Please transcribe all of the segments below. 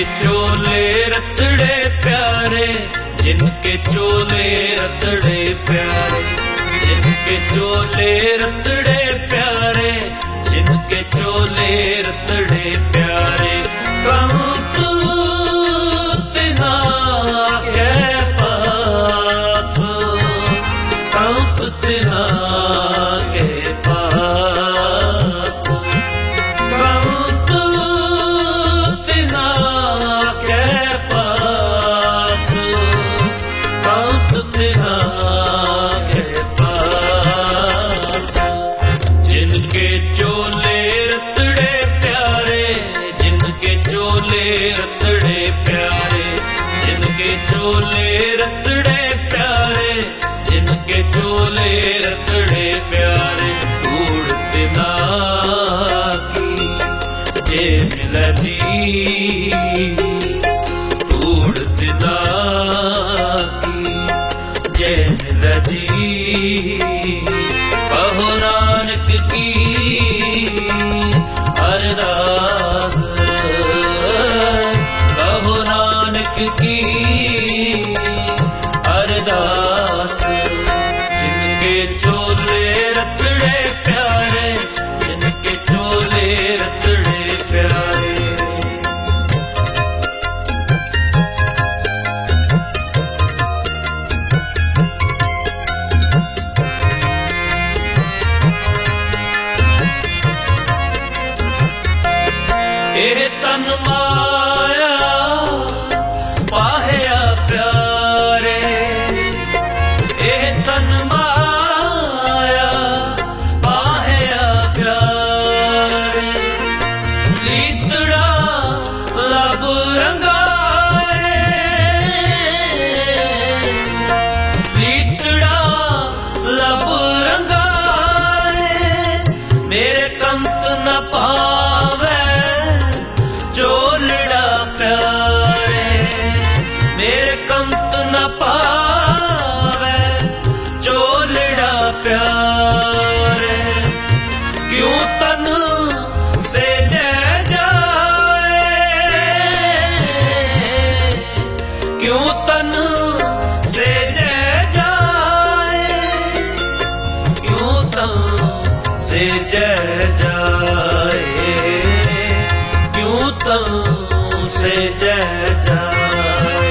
चोले रतड़े प्यारे, जिनके चोले रतड़े प्यारे, जिनके चोले रतड़े प्यारे, जिनके चोले रतड़े प्यारे। कंत तिना के पास, कंत तिना के पास, कंत तिना के पास, कंत तिना के पास। जिनके चोले रतड़े प्यारे, जिनके चोले रतड़े प्यारे, जिनके चोले रतड़े प्यारे, जिनके चोले रतड़े प्यारे। ढूंढते ना की जे मिलती, ढूंढते ना की जे मिलती। कहो नानक की अरदास, कहो नानक की अरदास। जिनके चोले रतड़े प्यारे, जिनके चोले रतड़े प्यारे। एह तन माया पाहया प्यारे, एह तन माया पाहया प्यारे। लीतड़ा लब रंगाए, लीतड़ा लब रंगाए। मेरे कंत न पावे चोलड़ा प्यारे, मेरे कंत न पावे चोलड़ा प्यारे। क्यों तन से जय जाए, क्यों तन से जय जाए, क्यों तन से जय जाए, क्यों तन से जय जाए।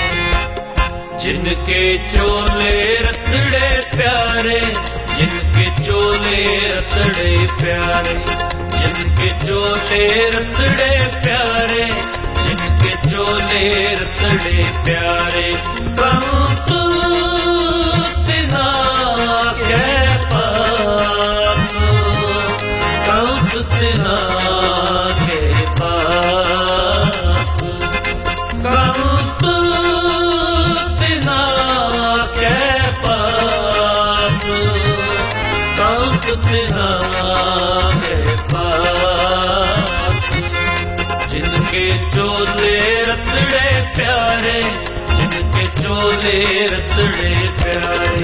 जिनके चोले रतड़े प्यारे, जिनके चोले रतड़े प्यारे, जिनके चोले रतड़े प्यारे, जिनके चोले रतड़े प्यारे। कंत तिना के पास, कंत तिना के पास, कंत तिना के पास, कंत तिना के पास। जिनके चोले रतड़े प्यारे, जिनके चोले रतड़े प्यारे।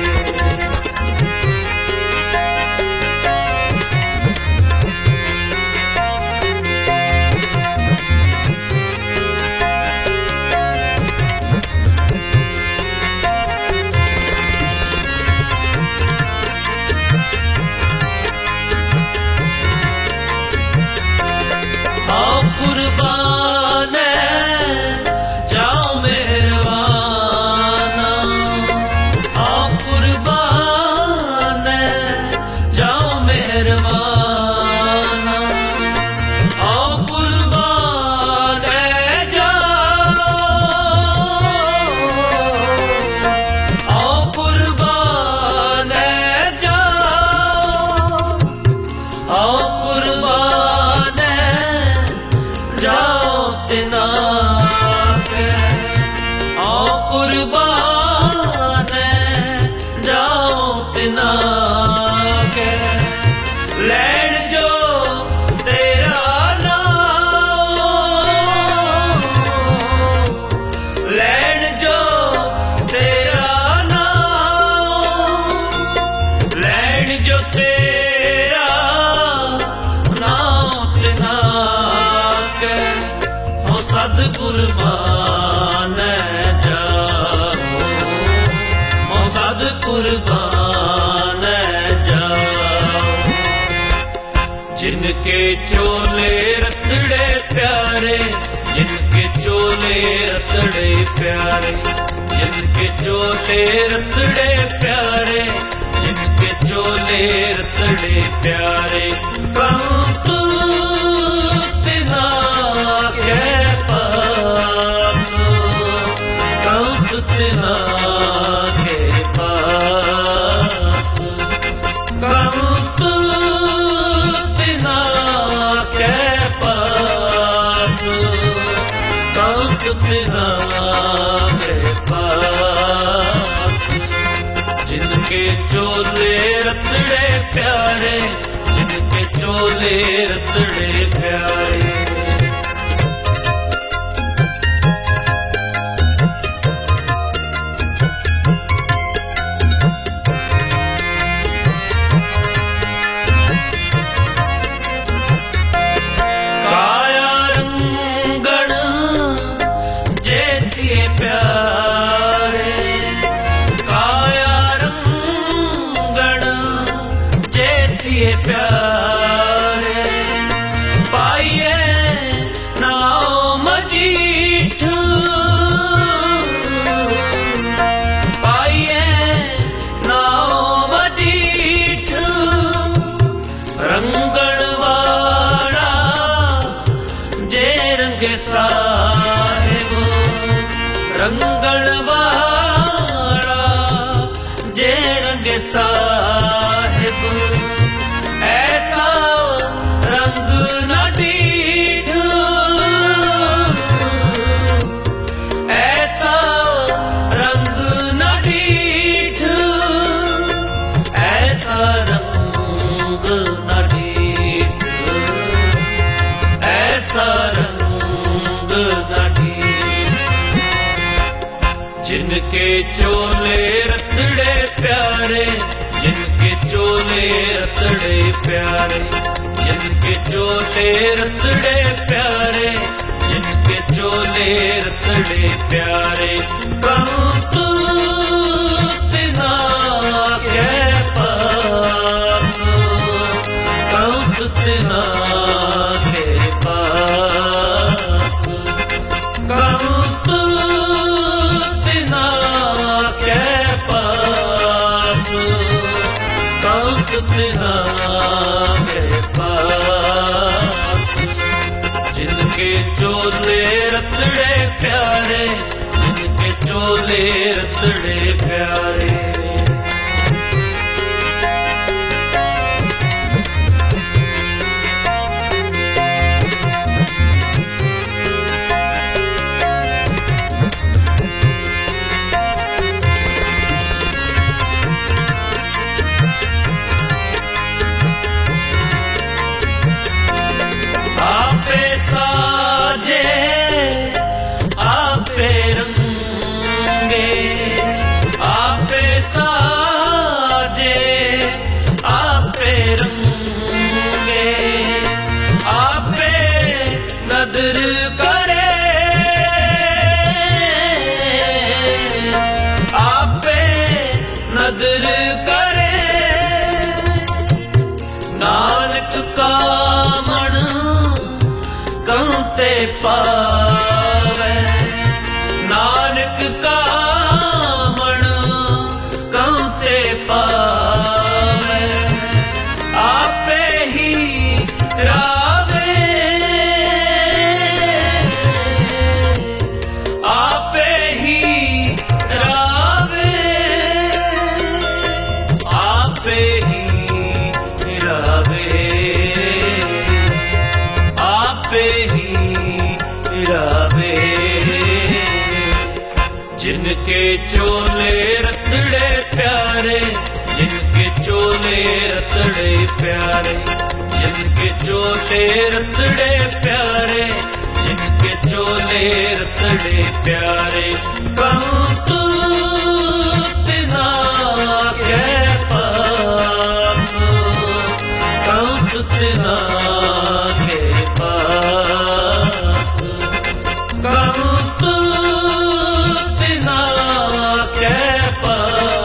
आओ कुर्बान जाओ मेहरबाना, आओ कुर्बान जाओ मेहरबाना, आओ कुर्बान जाओ, आओ कुर्बान जाओ, आओ कुर्बान जाओ तिना के, आओ कुर्बान जाओ तिना के। लैण जो तेरा नाम, लैण जो तेरा नाम, लैण जो तेरा नाम तिना के। हो सतगुर जिनके चोले रतड़े प्यारे, जिनके चोले रतड़े प्यारे, जिनके चोले रतड़े प्यारे, जिनके चोले रतड़े प्यारे। कहूँ तू तिना के पास, कहूँ तू तिना के पास, कहूँ तू तिना के पास, कहूँ तू तिना के पास। जिनके चोले रतड़े प्यारे, जिनके चोले रतड़े प्यारे। काया रंगण जेतिए प्यारे, काया रंगण जेतिए प्यारे। पाइए नाव मजीठ, पाइए नाव मजीठ। रंगण वाला जे रंगे साहिब, रंगण वाला जे रंगे साहिब। ऐसा रंग न डीठ, ऐसा रंग न डीठ, ऐसा रंग न डीठ, ऐसा रंग न डीठ। जिनके चोले रतड़े प्यारे, जिनके चोले रतड़े प्यारे, जिनके चोले रतड़े प्यारे, जिनके चोले रतड़े प्यारे। कहूँ तू तिना के पास, कहूँ तू तिना के पास, कहूँ तू तिना के पास, कहूँ तू तिना के पास। जिनके चोले रतड़े प्यारे, जिनके चोले रतड़े प्यारे। आपे साजे आपे रंगे, आपे साजे आपे रंगे। आपे नदर करे, आपे नदर करे। नानक का मन कहते पावे, नानक का मन कहते पावे। आपे ही रावे, आपे ही रावे, आपे ही रावे, आपे ही रावे। जिनके चोले रतड़े प्यारे, जिनके चोले रतड़े प्यारे, जिनके चोले रतड़े प्यारे, जिनके चोले रतड़े प्यारे। कहूँ तू तिना के पास, कहूँ तू तिना के पास, कहूँ तू तिना के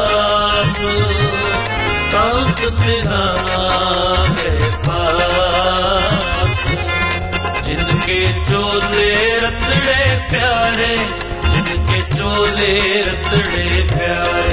पास, कहूँ तू तिना के पास। प्यारे, जिनके चोले रतड़े प्यारे।